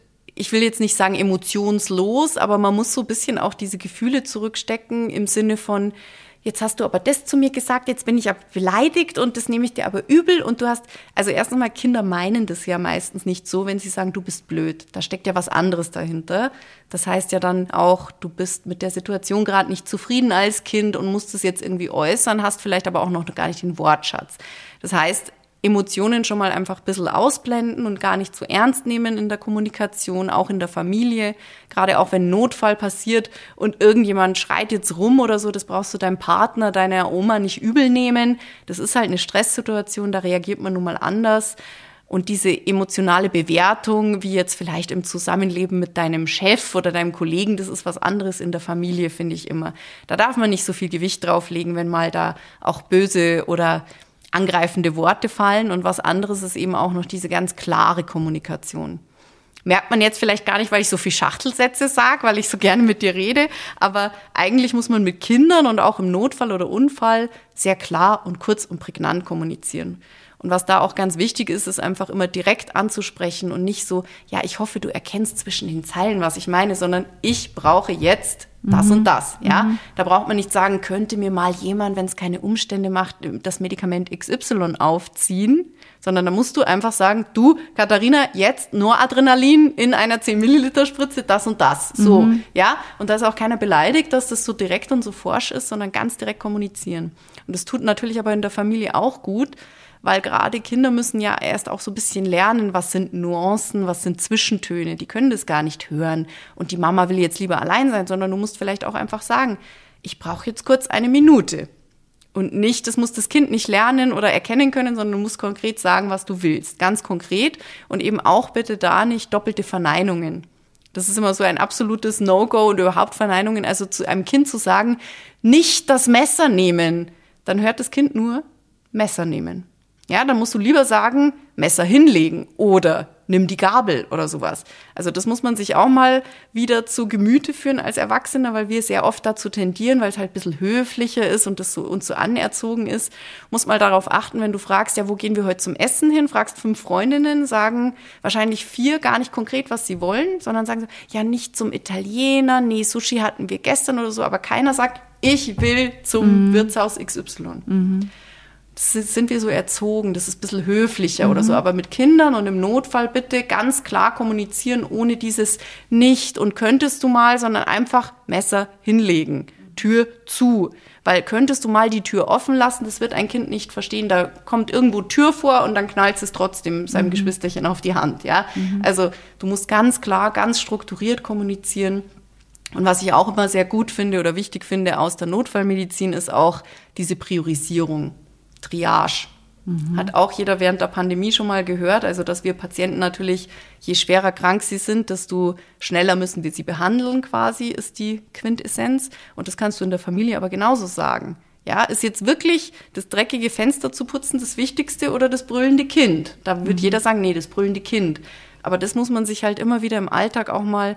ich will jetzt nicht sagen emotionslos, aber man muss so ein bisschen auch diese Gefühle zurückstecken im Sinne von, jetzt hast du aber das zu mir gesagt, jetzt bin ich aber beleidigt und das nehme ich dir aber übel. Und du hast, also erst einmal, Kinder meinen das ja meistens nicht so, wenn sie sagen, du bist blöd. Da steckt ja was anderes dahinter. Das heißt ja dann auch, du bist mit der Situation gerade nicht zufrieden als Kind und musst es jetzt irgendwie äußern, hast vielleicht aber auch noch gar nicht den Wortschatz. Das heißt, Emotionen schon mal einfach ein bisschen ausblenden und gar nicht zu ernst nehmen in der Kommunikation, auch in der Familie. Gerade auch wenn ein Notfall passiert und irgendjemand schreit jetzt rum oder so, das brauchst du deinem Partner, deiner Oma nicht übel nehmen. Das ist halt eine Stresssituation, da reagiert man nun mal anders. Und diese emotionale Bewertung, wie jetzt vielleicht im Zusammenleben mit deinem Chef oder deinem Kollegen, das ist was anderes in der Familie, finde ich immer. Da darf man nicht so viel Gewicht drauflegen, wenn mal da auch böse oder angreifende Worte fallen, und was anderes ist eben auch noch diese ganz klare Kommunikation. Merkt man jetzt vielleicht gar nicht, weil ich so viel Schachtelsätze sage, weil ich so gerne mit dir rede, aber eigentlich muss man mit Kindern und auch im Notfall oder Unfall sehr klar und kurz und prägnant kommunizieren. Und was da auch ganz wichtig ist, ist einfach immer direkt anzusprechen und nicht so, ja, ich hoffe, du erkennst zwischen den Zeilen, was ich meine, sondern ich brauche jetzt das mhm. und das, ja. Mhm. Da braucht man nicht sagen, könnte mir mal jemand, wenn es keine Umstände macht, das Medikament X Y aufziehen, sondern da musst du einfach sagen, du, Katharina, jetzt Noradrenalin in einer zehn Milliliter Spritze, das und das, so, mhm. ja. Und da ist auch keiner beleidigt, dass das so direkt und so forsch ist, sondern ganz direkt kommunizieren. Und das tut natürlich aber in der Familie auch gut, weil gerade Kinder müssen ja erst auch so ein bisschen lernen, was sind Nuancen, was sind Zwischentöne. Die können das gar nicht hören. Und die Mama will jetzt lieber allein sein, sondern du musst vielleicht auch einfach sagen, ich brauche jetzt kurz eine Minute. Und nicht, das muss das Kind nicht lernen oder erkennen können, sondern du musst konkret sagen, was du willst. Ganz konkret. Und eben auch bitte da nicht doppelte Verneinungen. Das ist immer so ein absolutes No-Go und überhaupt Verneinungen. Also zu einem Kind zu sagen, nicht das Messer nehmen, dann hört das Kind nur Messer nehmen. Ja, dann musst du lieber sagen, Messer hinlegen oder nimm die Gabel oder sowas. Also das muss man sich auch mal wieder zu Gemüte führen als Erwachsener, weil wir sehr oft dazu tendieren, weil es halt ein bisschen höflicher ist und das so uns so anerzogen ist. Muss mal darauf achten, wenn du fragst, ja, wo gehen wir heute zum Essen hin? Fragst fünf Freundinnen, sagen wahrscheinlich vier gar nicht konkret, was sie wollen, sondern sagen so, ja, nicht zum Italiener, nee, Sushi hatten wir gestern oder so, aber keiner sagt, ich will zum mhm. Wirtshaus X Y. Mhm. Das sind wir so erzogen, das ist ein bisschen höflicher mhm. oder so. Aber mit Kindern und im Notfall bitte ganz klar kommunizieren, ohne dieses nicht und könntest du mal, sondern einfach Messer hinlegen, Tür zu. Weil könntest du mal die Tür offen lassen, das wird ein Kind nicht verstehen. Da kommt irgendwo Tür vor und dann knallt es trotzdem seinem mhm. Geschwisterchen auf die Hand. Ja, mhm. Also du musst ganz klar, ganz strukturiert kommunizieren. Und was ich auch immer sehr gut finde oder wichtig finde aus der Notfallmedizin, ist auch diese Priorisierung. Triage. Mhm. Hat auch jeder während der Pandemie schon mal gehört. Also, dass wir Patienten natürlich, je schwerer krank sie sind, desto schneller müssen wir sie behandeln quasi, ist die Quintessenz. Und das kannst du in der Familie aber genauso sagen. Ja, ist jetzt wirklich das dreckige Fenster zu putzen das Wichtigste oder das brüllende Kind? Da wird mhm. jeder sagen, nee, das brüllende Kind. Aber das muss man sich halt immer wieder im Alltag auch mal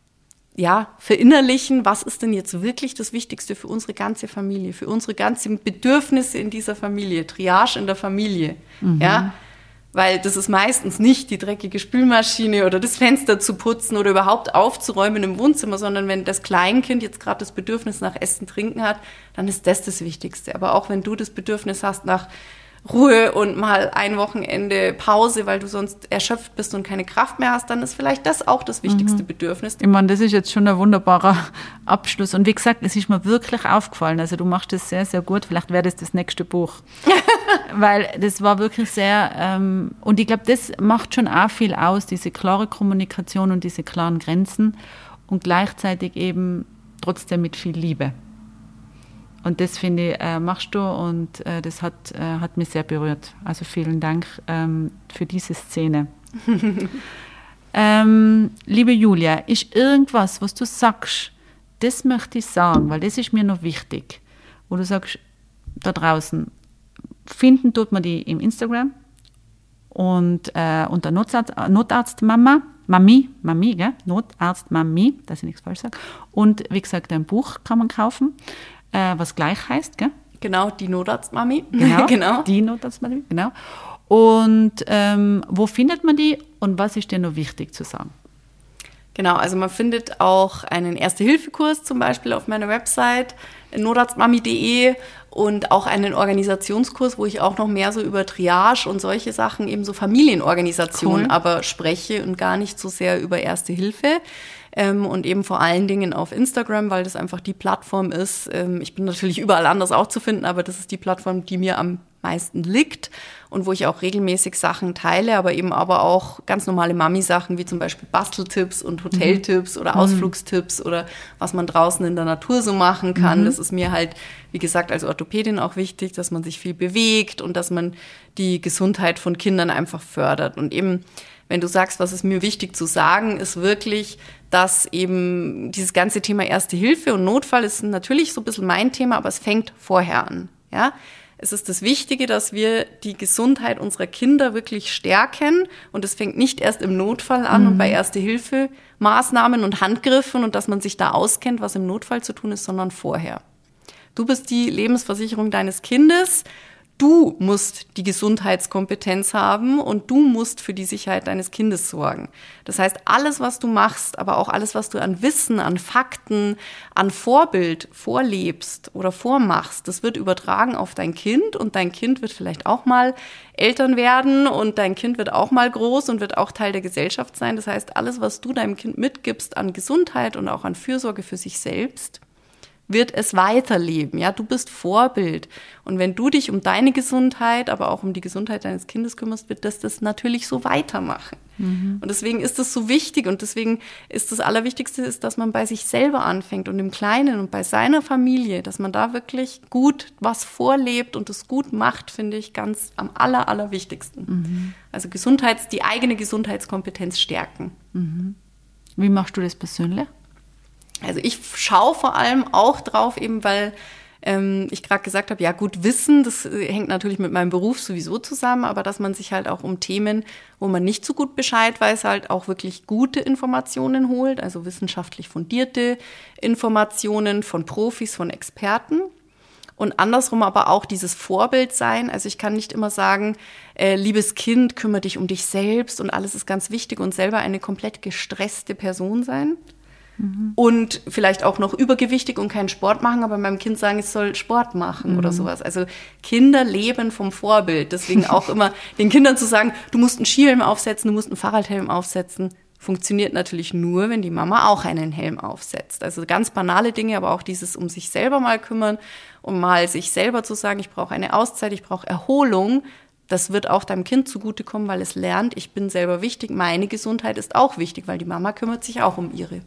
ja, verinnerlichen, was ist denn jetzt wirklich das Wichtigste für unsere ganze Familie, für unsere ganzen Bedürfnisse in dieser Familie, Triage in der Familie, mhm. ja, weil das ist meistens nicht die dreckige Spülmaschine oder das Fenster zu putzen oder überhaupt aufzuräumen im Wohnzimmer, sondern wenn das Kleinkind jetzt gerade das Bedürfnis nach Essen, Trinken hat, dann ist das das Wichtigste. Aber auch wenn du das Bedürfnis hast nach Ruhe und mal ein Wochenende Pause, weil du sonst erschöpft bist und keine Kraft mehr hast, dann ist vielleicht das auch das wichtigste mhm. Bedürfnis. Ich meine, das ist jetzt schon ein wunderbarer Abschluss. Und wie gesagt, es ist mir wirklich aufgefallen. Also du machst das sehr, sehr gut. Vielleicht wäre das das nächste Buch. Weil das war wirklich sehr, ähm, und ich glaube, das macht schon auch viel aus, diese klare Kommunikation und diese klaren Grenzen und gleichzeitig eben trotzdem mit viel Liebe. Und das, finde ich, äh, machst du und äh, das hat, äh, hat mich sehr berührt. Also vielen Dank ähm, für diese Szene. ähm, liebe Julia, ist irgendwas, was du sagst, das möchte ich sagen, weil das ist mir noch wichtig, wo du sagst, da draußen, finden tut man die im Instagram und äh, unter Notarzt, Notarzt Mama, Mami, Mami, gell? Notarzt Mami, dass ich nichts falsch sage. Und wie gesagt, ein Buch kann man kaufen. Äh, was gleich heißt, gell? Genau, die Notarztmami. Genau, genau, die Notarztmami, genau. Und ähm, wo findet man die und was ist dir noch wichtig zu sagen? Genau, also man findet auch einen Erste-Hilfe-Kurs zum Beispiel auf meiner Website notarztmami punkt de und auch einen Organisationskurs, wo ich auch noch mehr so über Triage und solche Sachen, eben so Familienorganisation, Cool. aber spreche und gar nicht so sehr über Erste Hilfe. Ähm, und eben vor allen Dingen auf Instagram, weil das einfach die Plattform ist. Ähm, ich bin natürlich überall anders auch zu finden, aber das ist die Plattform, die mir am meisten liegt und wo ich auch regelmäßig Sachen teile, aber eben aber auch ganz normale Mami-Sachen, wie zum Beispiel Basteltipps und Hoteltipps mhm. oder Ausflugstipps oder was man draußen in der Natur so machen kann. Mhm. Das ist mir halt, wie gesagt, als Orthopädin auch wichtig, dass man sich viel bewegt und dass man die Gesundheit von Kindern einfach fördert. Und eben, wenn du sagst, was ist mir wichtig zu sagen, ist wirklich, dass eben dieses ganze Thema Erste Hilfe und Notfall ist natürlich so ein bisschen mein Thema, aber es fängt vorher an, ja. Es ist das Wichtige, dass wir die Gesundheit unserer Kinder wirklich stärken und es fängt nicht erst im Notfall an mhm. und bei Erste-Hilfe-Maßnahmen und Handgriffen und dass man sich da auskennt, was im Notfall zu tun ist, sondern vorher. Du bist die Lebensversicherung deines Kindes. Du musst die Gesundheitskompetenz haben und du musst für die Sicherheit deines Kindes sorgen. Das heißt, alles, was du machst, aber auch alles, was du an Wissen, an Fakten, an Vorbild vorlebst oder vormachst, das wird übertragen auf dein Kind und dein Kind wird vielleicht auch mal Eltern werden und dein Kind wird auch mal groß und wird auch Teil der Gesellschaft sein. Das heißt, alles, was du deinem Kind mitgibst an Gesundheit und auch an Fürsorge für sich selbst, wird es weiterleben. Ja, du bist Vorbild. Und wenn du dich um deine Gesundheit, aber auch um die Gesundheit deines Kindes kümmerst, wird das das natürlich so weitermachen. Mhm. Und deswegen ist das so wichtig und deswegen ist das Allerwichtigste, ist, dass man bei sich selber anfängt und im Kleinen und bei seiner Familie, dass man da wirklich gut was vorlebt und das gut macht, finde ich ganz am aller, allerwichtigsten. Mhm. Also Gesundheits, die eigene Gesundheitskompetenz stärken. Mhm. Wie machst du das persönlich? Also ich schaue vor allem auch drauf, eben weil ähm, ich gerade gesagt habe, ja gut, Wissen, das hängt natürlich mit meinem Beruf sowieso zusammen, aber dass man sich halt auch um Themen, wo man nicht so gut Bescheid weiß, halt auch wirklich gute Informationen holt, also wissenschaftlich fundierte Informationen von Profis, von Experten. Und andersrum aber auch dieses Vorbild sein. Also ich kann nicht immer sagen, äh, liebes Kind, kümmere dich um dich selbst und alles ist ganz wichtig und selber eine komplett gestresste Person sein. Mhm. Und vielleicht auch noch übergewichtig und keinen Sport machen, aber meinem Kind sagen, es soll Sport machen mhm. oder sowas. Also Kinder leben vom Vorbild. Deswegen auch immer den Kindern zu sagen, du musst einen Skihelm aufsetzen, du musst einen Fahrradhelm aufsetzen, funktioniert natürlich nur, wenn die Mama auch einen Helm aufsetzt. Also ganz banale Dinge, aber auch dieses um sich selber mal kümmern, um mal sich selber zu sagen, ich brauche eine Auszeit, ich brauche Erholung. Das wird auch deinem Kind zugutekommen, weil es lernt, ich bin selber wichtig, meine Gesundheit ist auch wichtig, weil die Mama kümmert sich auch um ihre.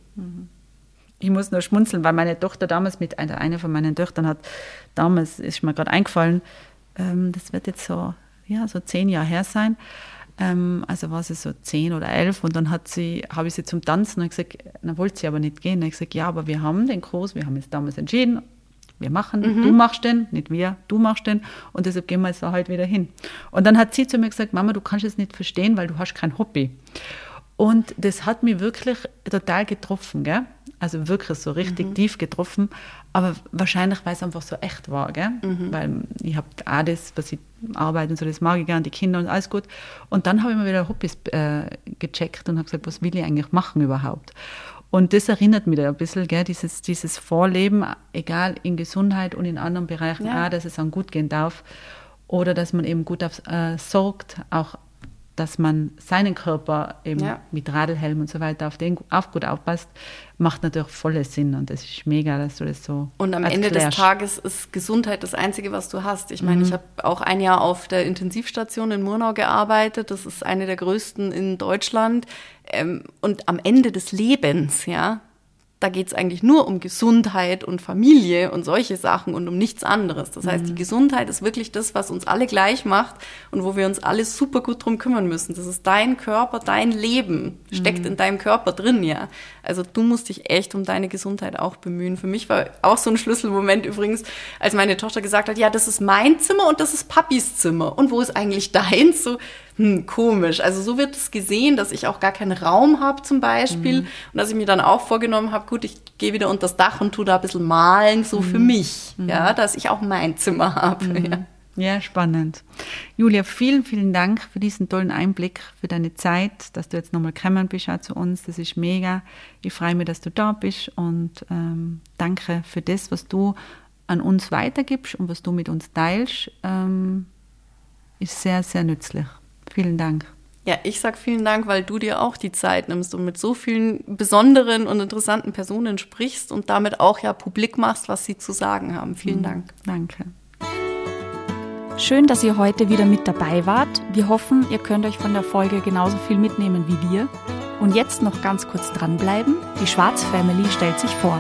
Ich muss nur schmunzeln, weil meine Tochter damals mit, einer eine von meinen Töchtern hat, damals ist mir gerade eingefallen, ähm, das wird jetzt so, ja, so zehn Jahre her sein, ähm, also war sie so zehn oder elf und dann hat sie, habe ich sie zum Tanzen und gesagt, dann wollte sie aber nicht gehen. Und ich gesagt, ja, aber wir haben den Kurs, wir haben es damals entschieden, wir machen, mhm. du machst den, nicht wir, du machst den und deshalb gehen wir jetzt da heute wieder hin. Und dann hat sie zu mir gesagt, Mama, du kannst es nicht verstehen, weil du hast kein Hobby. Und das hat mich wirklich total getroffen, gell? Also wirklich so richtig mhm. tief getroffen, aber wahrscheinlich, weil es einfach so echt war, gell? Mhm. Weil ich habe auch das, was ich arbeite und so, das mag ich gerne, die Kinder und alles gut. Und dann habe ich mir wieder Hobbys äh, gecheckt und habe gesagt, was will ich eigentlich machen überhaupt? Und das erinnert mich da ein bisschen, gell, dieses, dieses Vorleben, egal in Gesundheit und in anderen Bereichen, ja. auch, dass es einem gut gehen darf oder dass man eben gut auf, äh, sorgt, auch dass man seinen Körper eben ja. mit Radlhelm und so weiter auf den auch gut aufpasst, macht natürlich voll Sinn und das ist mega, dass du das so Und am erklärst. Ende des Tages ist Gesundheit das Einzige, was du hast. Ich meine, mhm. ich habe auch ein Jahr auf der Intensivstation in Murnau gearbeitet, das ist eine der größten in Deutschland ähm, und am Ende des Lebens, ja, da geht es eigentlich nur um Gesundheit und Familie und solche Sachen und um nichts anderes. Das heißt, die Gesundheit ist wirklich das, was uns alle gleich macht und wo wir uns alle super gut drum kümmern müssen. Das ist dein Körper, dein Leben, steckt mhm. in deinem Körper drin, ja. Also du musst dich echt um deine Gesundheit auch bemühen. Für mich war auch so ein Schlüsselmoment übrigens, als meine Tochter gesagt hat, ja, das ist mein Zimmer und das ist Papis Zimmer. Und wo ist eigentlich deins? So, hm, komisch. Also so wird es gesehen, dass ich auch gar keinen Raum habe zum Beispiel mhm. und dass ich mir dann auch vorgenommen habe, gut, ich gehe wieder unter das Dach und tue da ein bisschen malen, so mhm. für mich, mhm. ja, dass ich auch mein Zimmer habe. Mhm. Ja. Ja, spannend. Julia, vielen, vielen Dank für diesen tollen Einblick, für deine Zeit, dass du jetzt nochmal gekommen bist auch zu uns. Das ist mega. Ich freue mich, dass du da bist und ähm, danke für das, was du an uns weitergibst und was du mit uns teilst. Ähm, ist sehr, sehr nützlich. Vielen Dank. Ja, ich sag vielen Dank, weil du dir auch die Zeit nimmst und mit so vielen besonderen und interessanten Personen sprichst und damit auch ja publik machst, was sie zu sagen haben. Vielen mhm. Dank. Danke. Schön, dass ihr heute wieder mit dabei wart. Wir hoffen, ihr könnt euch von der Folge genauso viel mitnehmen wie wir. Und jetzt noch ganz kurz dranbleiben. Die Schwarz Family stellt sich vor.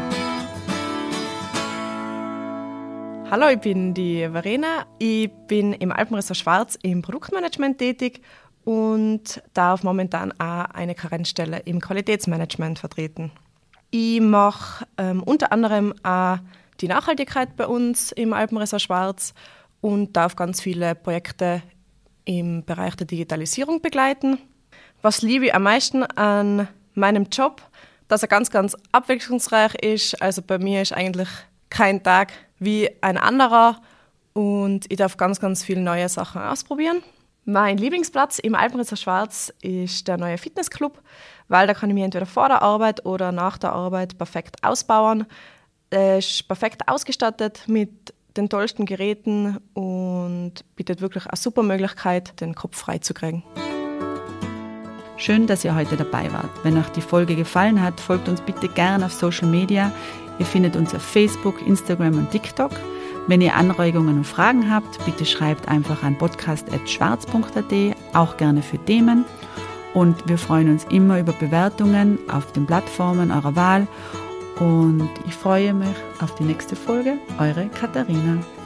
Hallo, ich bin die Verena. Ich bin im Alpenressort Schwarz im Produktmanagement tätig und darf momentan auch eine Karenzstelle im Qualitätsmanagement vertreten. Ich mache ähm, unter anderem auch die Nachhaltigkeit bei uns im Alpenressort Schwarz und darf ganz viele Projekte im Bereich der Digitalisierung begleiten. Was liebe ich am meisten an meinem Job? Dass er ganz, ganz abwechslungsreich ist. Also bei mir ist eigentlich kein Tag wie ein anderer und ich darf ganz, ganz viele neue Sachen ausprobieren. Mein Lieblingsplatz im Alpenressort Schwarz ist der neue Fitnessclub, weil da kann ich mich entweder vor der Arbeit oder nach der Arbeit perfekt ausbauen. Er ist perfekt ausgestattet mit den tollsten Geräten und bietet wirklich eine super Möglichkeit, den Kopf frei zu kriegen. Schön, dass ihr heute dabei wart. Wenn euch die Folge gefallen hat, folgt uns bitte gerne auf Social Media. Ihr findet uns auf Facebook, Instagram und TikTok. Wenn ihr Anregungen und Fragen habt, bitte schreibt einfach an podcast at schwarz punkt a t, auch gerne für Themen. Und wir freuen uns immer über Bewertungen auf den Plattformen eurer Wahl. Und ich freue mich auf die nächste Folge. Eure Katharina.